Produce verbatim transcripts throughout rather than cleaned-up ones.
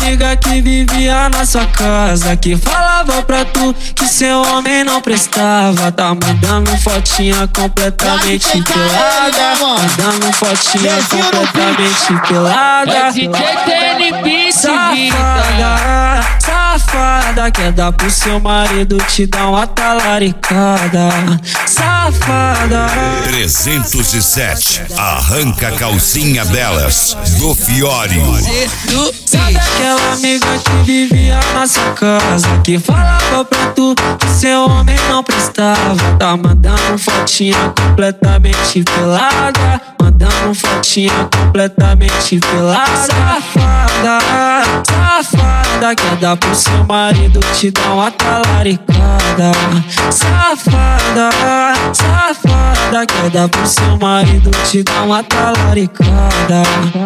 amiga que vivia na sua casa, que falava pra tu que seu homem não prestava. Tá mandando fotinha completamente pelada, mandando fotinha completamente pelada. D J T N B, safada, safada, quer dar pro seu marido, te dá uma talaricada. Safada. trezentos e sete, arranca a calcinha delas, do Fiore. Sabe aquela amiga que vivia na sua casa, que falava pra tu que seu homem não prestava. Tá mandando fotinha completamente pelada, mandando fotinha completamente pelada. Safada, safada, quer dar pro seu marido, te dá uma talaricada. Safada, safada, quer dar pro seu marido, te dá uma talaricada.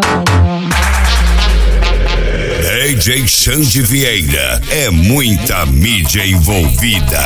D J Xande Vieira, é muita mídia envolvida.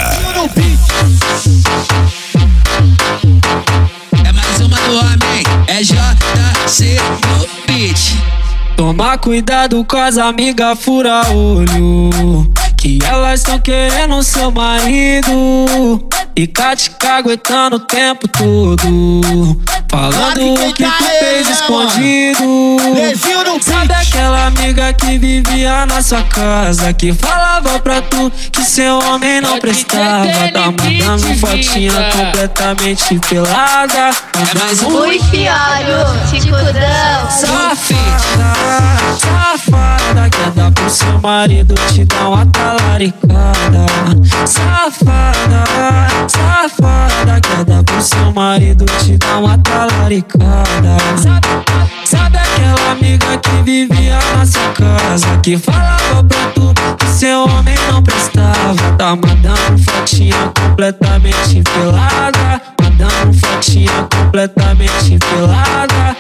É mais uma do homem, é J C no beat. Toma cuidado com as amigas fura-olho, que elas estão querendo seu marido. Fica te caguetando o tempo todo, falando o que tu fez escondido. Sabe aquela amiga que vivia na sua casa, que falava pra tu que seu homem não prestava. Tá mandando fotinha completamente pelada. É mais um Ui, Fiore, ticudão. Safada, safada, quer dar pro seu marido, te dá uma talaricada. Safada, safada, quer dar pro seu marido, te dá uma talaricada. Sabe, sabe aquela amiga que vivia na sua casa, que falava pra tu que seu homem não prestava. Tá mandando fotinha completamente pelada, mandando fotinha completamente pelada.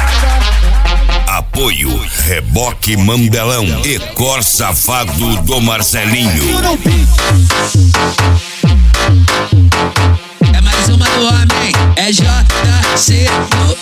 Apoio Reboque Mandelão e Cor Safado do Marcelinho. É mais uma do homem, é J C no